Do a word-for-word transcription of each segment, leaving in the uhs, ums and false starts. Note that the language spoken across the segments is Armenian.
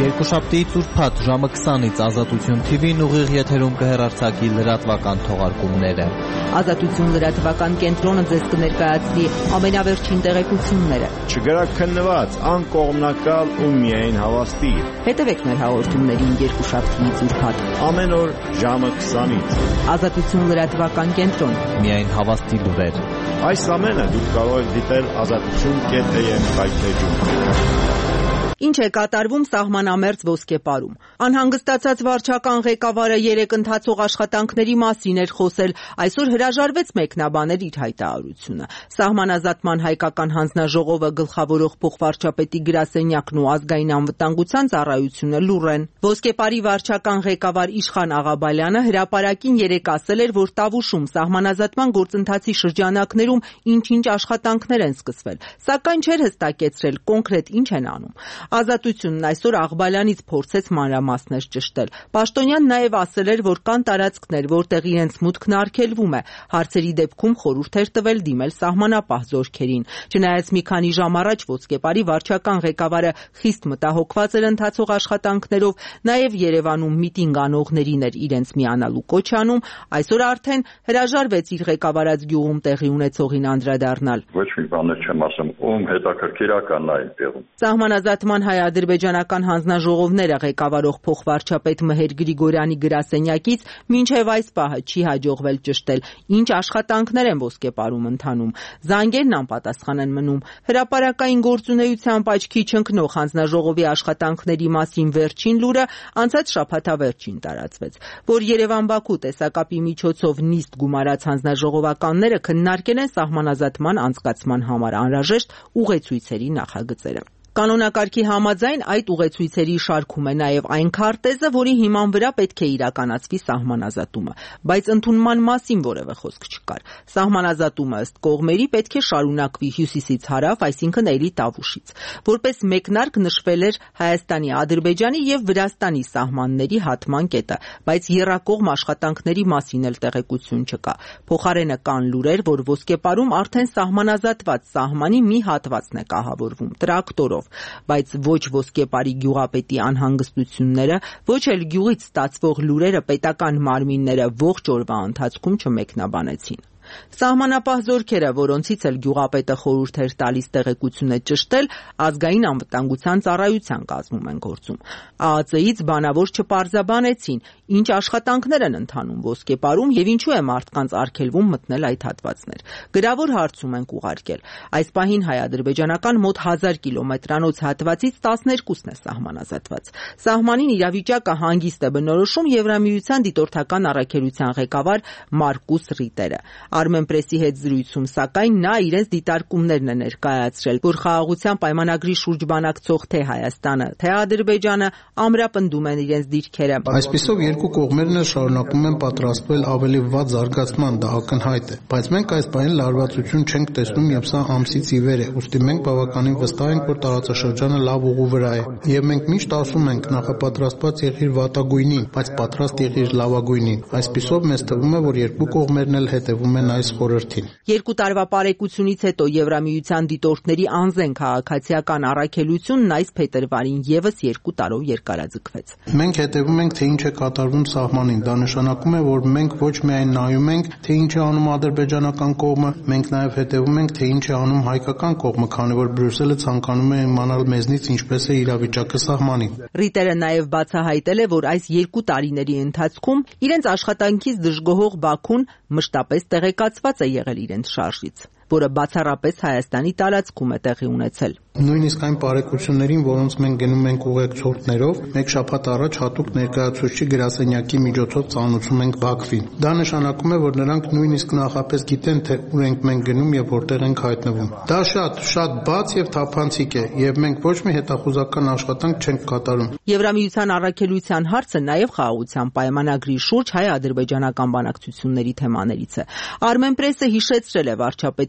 Երկուշաբթիից ուրբաթ ժամը քսանից Ազատություն թիվին ուղիղ եթերում կհեռարձակի լրատվական թողարկումները։ Ազատություն լրատվական կենտրոնը ձեզ կներկայացնի ամենավերջին տեղեկությունները։ Չգրաքննված, անկողմնակալ ու միայն հավաստիր։ Հետևեք մեր հաղորդումներին երկուշաբթիից ուրբաթ ամեն օր ժամը քսանից։ Ազատություն լրատվական կենտրոն։ Միայն հավաստի լուրեր։ Այս ամենը դուք կարող եք դիտել ազատություն կետ էմ հայտնեջում։ Ինչ է կատարվում սահմանամերձ ոսկեպարում։ Անհանգստացած վարչական ղեկավարը երեկ ընթացող աշխատանքների մասին էր խոսել, այսօր հրաժարվեց մեկնաբանել իր հայտարարությունը։ Սահմանազատման հայկական հանձնաժողովը գլխավորող փոխվարչապետի գրասենյակն ու ազգային անվտանգության ծառայությունը լուռ են։ Ոսկեպարի վարչական ղեկավար Իշխան Աղաբալյանը հրապարակին երեկ ասել էր, որ Տավուշում սահմանազատման գործընթացի շրջանակներում ինչ-ինչ աշխատանքներ են սկսվել, սակայն չէր հստակեցրել կոնկրետ ինչ են անում։ Ազատությունն այսօր Աղբալյանից փորձեց մանրամասներ ճշտել։ Պաշտոնյան նաև ասել էր, որ կան տարածքներ, որտեղ իրենց մուտքն արգելվում է։ Հարցերի դեպքում խորհուրդ էր տվել դիմել սահմանապահ զորքերին։ Չնայած մի քանի ժամ առաջ ոսկեպարի վարչական ղեկավարը խիստ մտահոգված էր ընթացող աշխատանքներով, նաև Երևանում միտինգ անողներին էր իրենց միանալու կոչ անում, այսօր արդեն հրաժարվեց իր ղեկավարած գյուղում տեղի ունեցողին անդրադառնալ։ Ոչ մի բան չեմ ասում, ում հետաքրքիրական է այդտեղում։ Սահմանազատման հայ-ադրբեջանական հանձնաժողովները ղեկավարող փոխվարչապետ Մհեր Գրիգորյանի գրասենյակից մինչև այս պահը չի հաջողվել ճշտել ինչ աշխատանքներ են ոսկեպարում ընթանում։ Զանգերն անպատասխան են մնում։ Հրապարակային գործունեությամբ աչքի չընկնող հանձնաժողովի աշխատանքների մասին վերջին լուրը անցած շաբաթավերջին տարածվեց, որ Երևան-Բաքու տեսակապի միջոցով նիստ գումարած հանձնաժողովականները քննարկել են սահմանազատման անցկացման համար անհրաժեշտ ուղեցույցերի նախագծերը։ Կանոնակարգի համաձայն այդ ուղեցույցերի շարքում է նաև այն քարտեզը, որի հիման վրա պետք է իրականացվի սահմանազատումը, բայց ընդունման մասին որևէ խոսք չկար։ Սահմանազատումը ըստ կողմերի պետք է շարունակվի հյուսիսից հարավ, այսինքն Էրի Տավուշից։ Որպես մեկնարկ նշվել էր Հայաստանի, Ադրբեջանի եւ Վրաստանի սահմանների հատման կետը, բայց եռակողմ աշխատանքների մասին էլ տեղեկություն չկա։ Փոխարենը կան լուրեր, որ ոսկեպարում արդեն սահմանազատված սահմանի մի հատվածն է կահավորվում տրակտորով, բայց ոչ ոսկեպարի գյուղապետի անհանգստությունները, ոչ էլ գյուղից ստացվող լուրերը պետական մարմինները ողջ օրվա ընթացքում չմեկնաբանեցին։ Սահմանապահ զորքերը, որոնցից էլ գյուղապետը խորհուրդ էր տալիս տեղեկությունը ճշտել, ազգային անվտանգության ծառայության կազմում են գործում։ ԱԱԾ-ից բանավոր չպարզաբանեցին, ինչ աշխատանքներ են ընթանում ոսկեպարում եւ ինչու է մարդկանց արգելվում մտնել այդ հատվածներ։ Գրավոր հարցում ենք ուղարկել։ Այս պահին հայ-ադրբեջանական մոտ հազար կիլոմետրանոց հատվածից տասներկուսն է սահմանազատված։ Սահմանին իրավիճակը հանգիստ է բնորոշում Եվրամիության դիտորդական առաքելության ղեկավար Մարկուս Ռիտերը։ Armenpress-ի հետ զրույցում, սակայն նա իրենց դիտարկումներն է ներկայացրել, որ խաղաղության պայմանագրի շուրջ բանակցող թե Հայաստանը, թե Ադրբեջանը ամրապնդում են իրենց դիրքերը։ Այսպիսով երկու կողմերն էլ շարունակում են պատրաստվել ավելի վատ զարգացման, դա ակնհայտ է, բայց մենք այս բանի լարվածություն չենք տեսնում եւ սա ամսից ի վեր է, ուստի մենք բավականին վստահ ենք, որ տարածաշրջանը լավ ուղու վրա է եւ մենք միշտ ասում ենք նախապատրաստված եղիր վատագույնին, բայց պատրաստ եղիր լավագույնին։ Այսպիսով մեզ թվում է, որ երկու կողմերն էլ հետևում են այս խորհրդին։ Երկու տարվա պարեկությունից հետո Եվրամիության դիտորդների անզեն քաղաքացիական առաքելությունն այս փետրվարին եւս երկու տարով երկարաձգվեց։ Մենք հետևում ենք, թե ինչ է կատարվում սահմանին։ Դա նշանակում է, որ մենք ոչ միայն նայում ենք, թե ինչ է անում ադրբեջանական կողմը, մենք նաեւ հետևում ենք, թե ինչ է անում հայկական կողմը, քանի որ Բրյուսելը ցանկանում է իմանալ մեզնից ինչպես է իրավիճակը սահմանին։ Ռիտերը նաեւ բացահայտել է, որ այս երկու տարիների ընթացքում իրենց աշխատանքից դժգոհող Բաքուն մշտապես տեղեկացված է եղել իրենց շարժից, որը բացառապես Հայաստանի տարածքում է տեղի ունեցել։ Նույնիսկ այն բարեկություններին, որոնց մենք գնում ենք ուղեկցորդներով, մեկ շաբաթ առաջ հատուկ ներկայացուցիչի գրասենյակի միջոցով ծանոթում ենք Բաքվին։ Դա նշանակում է, որ նրանք նույնիսկ նախապես գիտեն, թե ուր ենք մենք գնում եւ որտեղ ենք հայտնվում։ Դա շատ, շատ բաց եւ թափանցիկ է, եւ մենք ոչ մի հետախուզական աշխատանք չենք կատարում։ Եվրամիության առաքելության հարցը նաեւ խաղաղության պայմանագրի շուրջ հայ-ադրբեջանական բանակցությունների թեմաներից է։ Armenpress-ը հիշեցրել է վարչապետ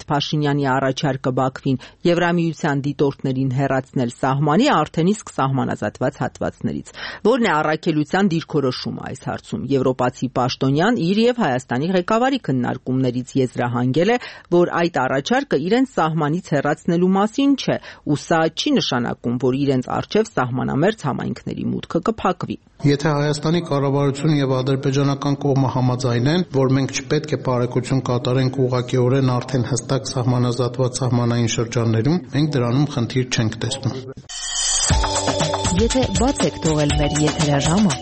Փաշինյանի առաջարկը Բաքվին Եվրամիության դիտորդներին հեռացնել սահմանի արդեն իսկ սահմանազատված հատվածներից։ Որն է առաքելության դիրքորոշումը այս հարցում։ Եվրոպացի պաշտոնյան իր եւ Հայաստանի ղեկավարի քննարկումներից եզրահանգել է, որ այդ առաջարկը իրենց սահմանից հեռացնելու մասին չէ, ու սա չի նշանակում, որ իրենց առջև սահմանամերձ համայնքների մուտքը կփակվի։ Եթե Հայաստանի կառավարությունը եւ ադրբեջանական կողմը համաձայնեն, որ մենք չպետք է բարեկություն կատարենք ուղղակիորեն արդեն հստակ սահմանազատված սահմանային շրջաններում, մենք դրանում խնդիր չենք տեսնում։ Եթե բաց եք թողել մեր եթերաժամը,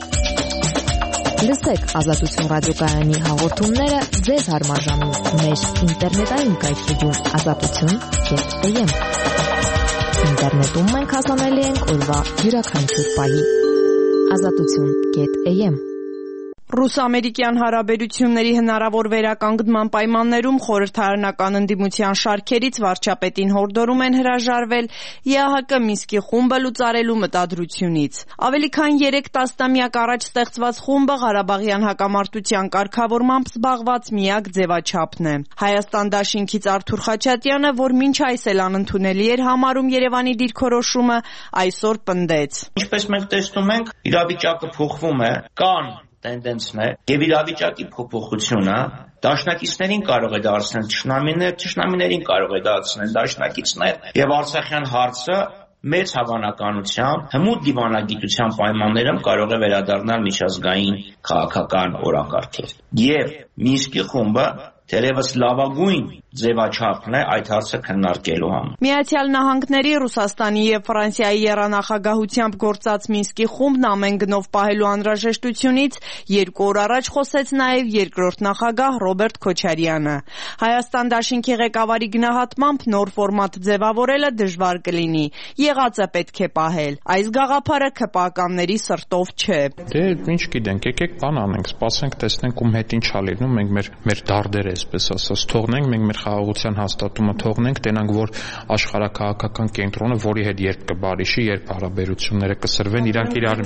լսեք Ազատություն ռադիոկայանի հաղորդումները ձեզ հարմարժամին մեր ինտերնետային կայքեջում ազատություն.am։ Ինտերնետում մենք հասանելի ենք օրվա յուրաքանչյուր պահի։ ազատություն.am Ռուս-ամերիկյան հարաբերությունների հնարավոր վերականգնման պայմաններում խորհրդարանական ընդդիմության շարքերից վարչապետին հորդորում են հրաժարվել ԵԱՀԿ Մինսկի խումբը լուծարելու մտադրությունից։ Ավելի քան երեք տասնամյակ առաջ ստեղծված խումբը Ղարաբաղյան հակամարտության կարգավորմամբ զբաղված միակ ձևաչափն է։ Հայաստան դաշինքից Արթուր Խաչատյանը, որ մինչ այս էլ անընդունելի էր համարում Երևանի դիրքորոշումը, այսօր պնդեց. Ինչպես մենք տեսնում ենք, իրավիճակը փոխվում է, կան տենդենսներ եւ իրավիճակի փոփոխությունը դաշնակիցներին կարող է դարձնել ճշնամիներ, ճշնամիներին կարող է դարձնել դաշնակիցներ եւ Արցախյան հարցը մեծ հավանականությամբ հմուտ դիվանագիտության պայմաններում կարող է վերադառնալ միջազգային քաղաքական օրակարգեր։ Եվ Մինսկի խումբը թերևս լավագույն ձևաչափն է այդ հարցը քննարկելու համար։ Միացյալ Նահանգների, Ռուսաստանի եւ Ֆրանսիայի եռանախագահությամբ գործած Մինսկի խումբն ամեն գնով պահելու անհրաժեշտությունից երկու օր առաջ խոսեց նաեւ երկրորդ նախագահ Ռոբերտ Քոչարյանը։ Հայաստան դաշինքի ղեկավարի գնահատմամբ նոր ֆորմատ ձևավորելը դժվար կլինի։ Եղածը պետք է պահել։ Այս գաղափարը ՔՊԱ-ականների սրտով չէ։ Դե ինչ գիտենք, եկեք բան անենք, սպասենք, տեսնենք ում հետ ինչ ա լինում, մենք մեր մեր դարդերը այսպես ասած թողնենք, մենք մեր խաղաղության հաստատումը թողնենք, տենանք, որ աշխարհակաղակական կենտրոնը, որի հետ երբ կբարիշի, երբ հարաբերությունները կսրվեն, իրանք իրար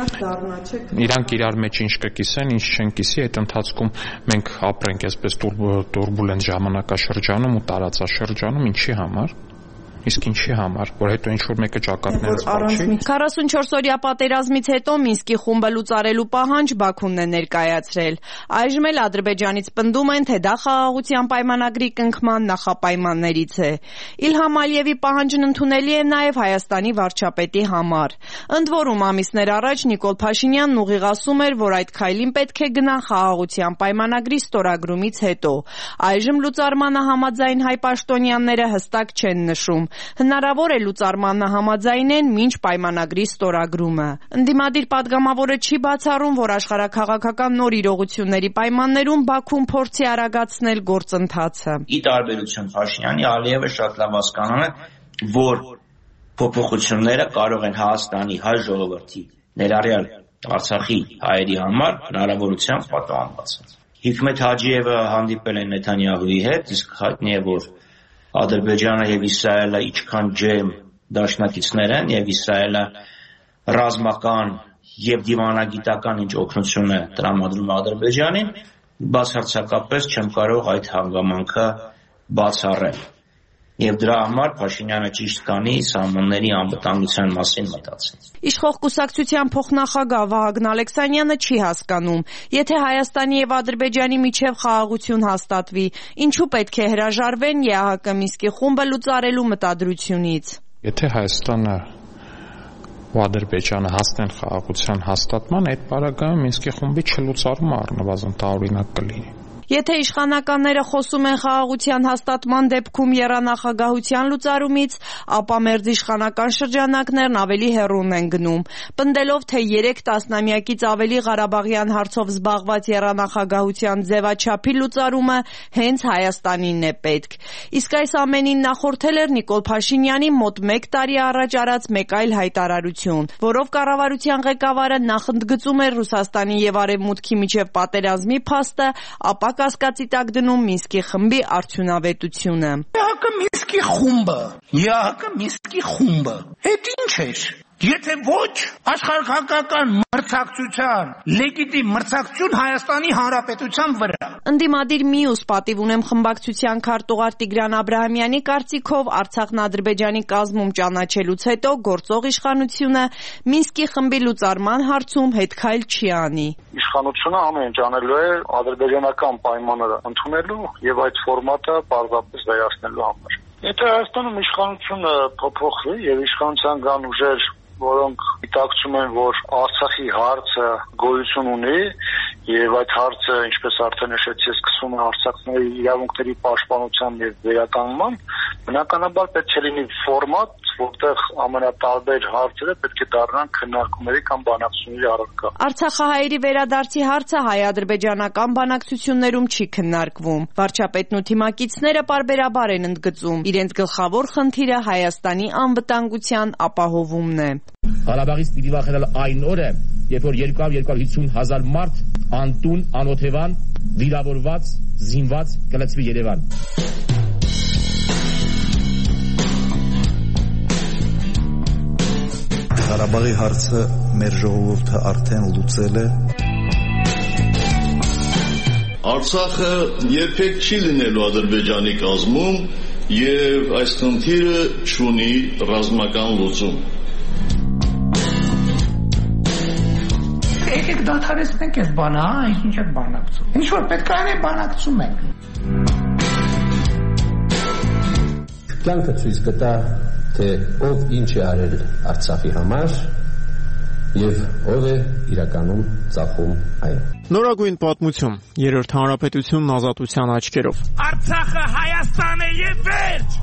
իրանք իրար մեջ ինչ կկիսեն, ինչ չեն կիսի, այդ ընթացքում մենք ապրենք այսպես տուրբուլենտ ժամանակաշրջանում ու տարածաշրջանում, ինչի համար։ Իսկ ինչի համար, որ հետո ինչ-որ մեկը ճակատներս պաչի։ քառասունչորս-օրյա պատերազմից հետո Մինսկի խումբը լուծարելու պահանջ Բաքուն է ներկայացրել։ Այժմ էլ Ադրբեջանից պնդում են, թե դա խաղաղության պայմանագրի կնքման նախապայմաններից է։ Իլհամ Ալիևի պահանջն ընդունելի է նաև Հայաստանի վարչապետի համար։ Ընդ որում ամիսներ առաջ Նիկոլ Փաշինյանն ուղիղ ասում էր, որ այդ քայլին պետք է գնան խաղաղության պայմանագրի ստորագրումից հետո։ Այժմ լուծարմանը համաձայն հայ պաշտոնյաները հստակ չեն նշում։ Հնարավոր է լուծարմանը համաձայնեն մինչ պայմանագրի ստորագրումը։ Ընդդիմադիր պատգամավորը չի բացառում, որ աշխարհաքաղաքական նոր իրողությունների պայմաններում Բաքուն փորձի արագացնել գործընթացը։ Ի տարբերություն Փաշինյանի, Ալիևը շատ լավ հասկանում է, որ փոփոխությունները կարող են Հայաստանի հայ ժողովրդի, ներառյալ Արցախի հայերի համար հնարավորությամբ պատահական։ Հիկմետ Հաջիևը հանդիպել է Նեթանյահուի հետ, իսկ հայտնի է, որ Ադրբեջանը եւ Իսրայելը ինչքան ջերմ դաշնակիցներ են եւ Իսրայելը ռազմական եւ դիվանագիտական ինչ օգնություն է տրամադրում Ադրբեջանին, բացարձակապես չեմ կարող այդ հանգամանքը բացառել։ Եվ դրա համար Փաշինյանը ճիշտ կանի սահմանների անվտանգության մասին մտածել։ Իշխող կուսակցության փոխնախագահ Վահագն Ալեքսանյանը չի հասկանում, եթե Հայաստանի եւ Ադրբեջանի միջև խաղաղություն հաստատվի, ինչու պետք է հրաժարվեն ԵԱՀԿ Մինսկի խումբը լուծարելու մտադրությունից։ Եթե Հայաստանը ու Ադրբեջանը հասնեն խաղաղության հաստատման, այդ պարագայում Մինսկի խումբի չլուծարումը առնվազն տարօրինակ կլինի։ Եթե իշխանականները խոսում են խաղաղության հաստատման դեպքում եռանախագահության լուծարումից, ապա մերձ իշխանական շրջանակներն ավելի հեռուն են գնում, պնդելով, թե երեք տասնամյակից ավելի Ղարաբաղյան հարցով զբաղված եռանախագահության ձևաչափի լուծարումը հենց Հայաստանին է պետք։ Իսկ այս ամենին նախորդել էր Նիկոլ Փաշինյանի մոտ մեկ տարի առաջ արած մեկ այլ հայտարարություն, որով կառավարության ղեկավարը նախընդգծում էր Ռուսաստանի եւ Արևմուտքի միջև պատերազմի փաստը, ապա կասկածի տակ դնում Մինսկի խմբի արդյունավետությունը։ ԵԱՀԿ Մինսկի խումբը, ԵԱՀԿ Մինսկի խումբը, այդ ինչ էր։ Եթե ոչ, աշխարհակական մրցակցության լեգիտիմ մրցակցություն Հայաստանի Հանրապետության վրա։ Ընդդիմադիր մյուս պատիվ ունեմ խմբակցության քարտուղար Տիգրան Աբրահամյանի կարծիքով Արցախն Ադրբեջանի կազմում ճանաչելուց հետո գործող իշխանությունը Մինսկի խմբի լուծարման հարցում հետքայլ չի անի։ Իշխանությունը ամեն ինչ անելու է ադրբեջանական պայմանները ընդունելու եւ այդ ֆորմատը պարզապես վերացնելու համար։ Եթե Հայաստանում իշխանությունը փոփոխվի եւ իշխանության կան ուժեր, որոնք դիտակցում են, որ Արցախի հարցը գոյություն ունի եւ այդ հարցը, ինչպես արդեն նշեցի, սկսվում է արցախների իրավունքների պաշտպանության եւ վերականգնման, բնականաբար պետք է լինի ֆորմատ, որտեղ ամենատարբեր հարցերը պետք է դառնան քննարկումների կամ բանակցությունների առարկա։ Արցախահայերի վերադարձի հարցը հայ-ադրբեջանական բանակցություններում չի քննարկվում։ Վարչապետն ու թիմակիցները պարբերաբար են ընդգծում, իրենց գլխավոր խնդիրը Հայաստանի անվտանգության ապահովումն է։ Ղարաբաղից պիտի վախենալ այն օրը, երբ որ երկու հարյուր հիսուն հազար մարդ անտուն, անօթևան, վիրավորված, զինված կլցվի Երևան։ Ղարաբաղի հարցը մեր ժողովուրդը արդեն լուծել է։ Արցախը երբեք չի լինելու Ադրբեջանի կազմում եւ այս խնդիրը չունի ռազմական լուծում։ Եկեք դադարեցնենք այս բանը, հա, ինչ եք բանակցում։ Ինչ որ պետք է անենք, բանակցում ենք։ Կյանքը ցույց կտա, թե ով ինչ է արել Արցախի համար եւ ով է իրականում ծախում այն։ Նորագույն պատմություն, երրորդ հանրապետությունն ազատության աչքերով։ Արցախը Հայաստան է եւ վերջ։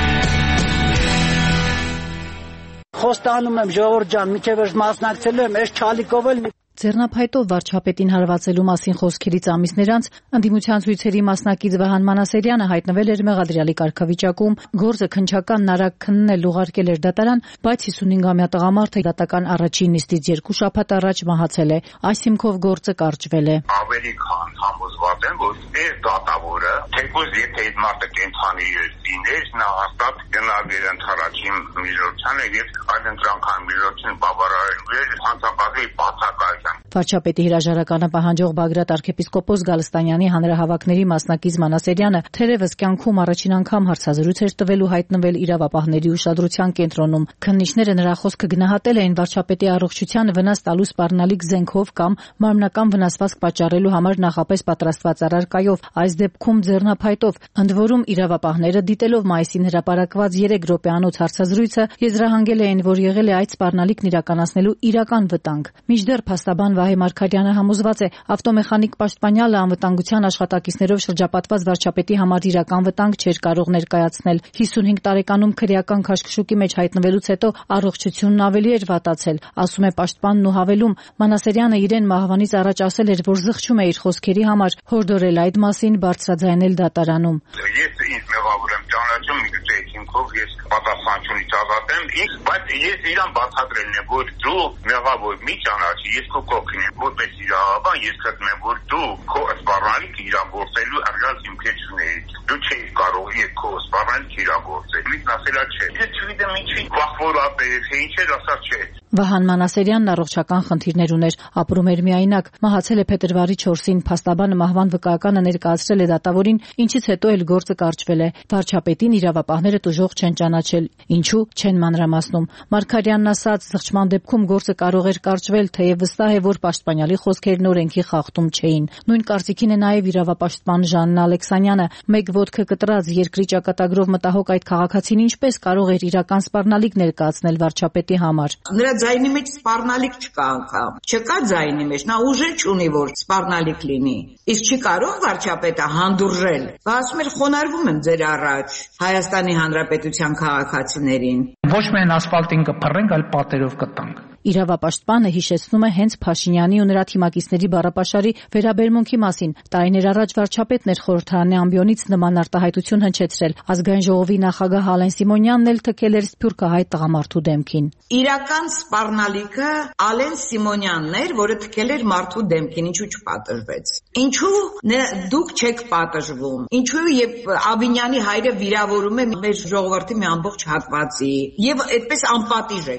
Խոստանում եմ ժողովուրդ ջան, միջև մասնակցելու եմ, այս չալիկով էլ Ձեռնափայտով վարչապետին հարվածելու մասին խոսքերից ամիսներ անց ընդդիմության ցույցերի մասնակից Վահան Մանասերյանը հայտնվել էր մեղադրյալի կարգավիճակում, գործը քննչական նարակ քննել ուղարկել էր դատարան, բայց հիսունհինգամյա տղամարդը դատական առաջին նիստից երկու շաբաթ առաջ մահացել է։ Այս հիմքով գործը կարճվել է։ Ավելի քան համոզված եմ, որ այս դատավորը, թեկուզ եթե այդ մարդը կենթանի լիներ, նա հաստատ գնալ էր ընդառաջին միջոցանը եւ այդ ընտրանքան միջոցին բավարարելու էր հանցապատի բացակայության։ Վարչապետի հրաժարականը պահանջող Բագրատ arczepiskopos Գալստանյանի հանրահավաքների մասնակից Մանասերյանը թերևս կյանքում առաջին անգամ հարցազրույց էր տվել ու հայտնվել իրավապահների ուշադրության կենտրոնում։ Քննիչները նրա խոսքը գնահատել էին վարչապետի առողջության վնաս տալու սպառնալիք զենքով կամ մարմնական վնասվածք պատճառելու համար նախապես պատրաստված առարկայով, այս դեպքում ձեռնափայտով։ Ընդ որում իրավապահները դիտելով մայիսին հրապարակված երեք րոպեանոց հարցազրույցը եզրահանգել էին, որ եղել է այդ սպառնալիքն իրականացնելու իրական վտանգ։ Մինչդեռ փաստաբան Վահե Մարգարյանը համոզված է, ավտոմեխանիկ պաշտպանյալը անվտանգության աշխատակիցներով շրջապատված վարչապետի համար իրական վտանգ չէր կարող ներկայացնել։ հիսունհինգ տարեկանում քրեական քաշքշուկի մեջ հայտնվելուց հետո առողջությունն ավելի էր վատացել, ասում է պաշտպանն ու հավելում, Մանասերյանը իրեն մահվանից առաջ ասել էր, որ զղջում է իր խոսքերի համար, հորդորել այդ մասին բարձրաձայնել դատարանում։ Ես ինձ մեղավոր եմ ճանաչում, ինքով ես պատասխանատվությունից ազատ եմ, բայց ես իրան բացատրել եմ, որ դու մեղավոր մի ճանաչի, ես քո կողքին եմ, որպես իրավաբան ես գտնում եմ, որ դու քո սպառնալիքը իրագործելու առյալ հիմքեր չունեիր։ Դու չէիր կարող իր քո սպառնալիքը իրագործել։ Ինձ ասելա չէ։ Ես չգիտեմ ինչի վախվորապ է, թե ինչ էր ասած չէ։ Վահան Մանասերյանն առողջական խնդիրներ ուներ, ապրում էր միայնակ, մահացել է փետրվարի չորսին, փաստաբանը մահվան վկայականը ներկայացրել է դատավորին, ինչից հետո էլ գործը կարճվել է։ Վարչապետին իրավապահները տուժող չեն ճանաչել, ինչու չեն մանրամասնում։ Մարգարյանն ասաց, զղջման դեպքում գործը կարող էր կարճվել, թեև վստահ է, որ պաշտպանյալի խոսքերն օրենքի խախտում չէին։ Նույն կարծիքին է նաև իրավապաշտպան Ժաննա Ալեքսանյանը, մեկ ոտքը կտրած երկրի ճակատագրով մտահոգ այդ քաղաքացին ինչպես կարող էր իրական սպառնալիք ներկայացնել վարչապետի համար։ Նրա ձայնի մեջ սպառնալիք չկա անգամ։ Չկա ձայնի մեջ, նա ուժը չունի, որ սպառնալիք լինի։ Իսկ չի կարող վարչապետը հանդուրժել։ Բա ասում էր խոնարհվում եմ ձեր առաջ Հայաստանի Հանրապետության քաղաքացիներին։ Ոչ միայն ասֆալտին կփռենք, այլ պատերով կտանք։ Իրավապաշտպանը հիշեցնում է հենց Փաշինյանի ու նրա թիմակիցների բառապաշարի վերաբերմունքի մասին։ Տարիներ առաջ վարչապետն էր խորհրդարանի ամբիոնից նման արտահայտություն հնչեցրել։ Ազգային ժողովի նախագահ Ալեն Սիմոնյանն էլ թքել էր սփյուռքահայ տղամարդու դեմքին։ Իրական սպառնալիքը Ալեն Սիմոնյանն էր, որը թքել էր մարդու դեմքին, ինչու չպատժվեց։ Ինչու դուք չեք պատժվում։ Ինչու եւ Աբինյանի հայրը վիրավորում է մեր ժողովրդի մի ամբողջ հատվածի եւ այդպես անպատիժ եք մնում։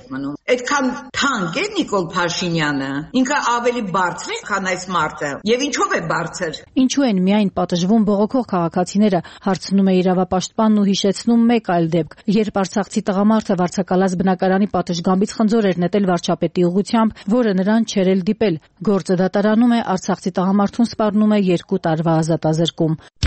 Այդքան թանկ է Նիկոլ Փաշինյանը։ Ինքը ավելի բարձր է, քան այս մարդը։ Եվ ինչով է բարձր։ Ինչու են միայն պատժվում բողոքող քաղաքացիները, հարցնում է իրավապաշտպանն ու հիշեցնում մեկ այլ դեպք, երբ արցախցի տղամարդը վարձակալած բնակարանի պատշգամբից խնձոր էր նետել վարչապետի ուղղությամբ, որը նրան չէր էլ դիպել։ Գործը դատարանում է, արցախցի տղամարդուն սպառնում է երկու տարվա ազատազրկում։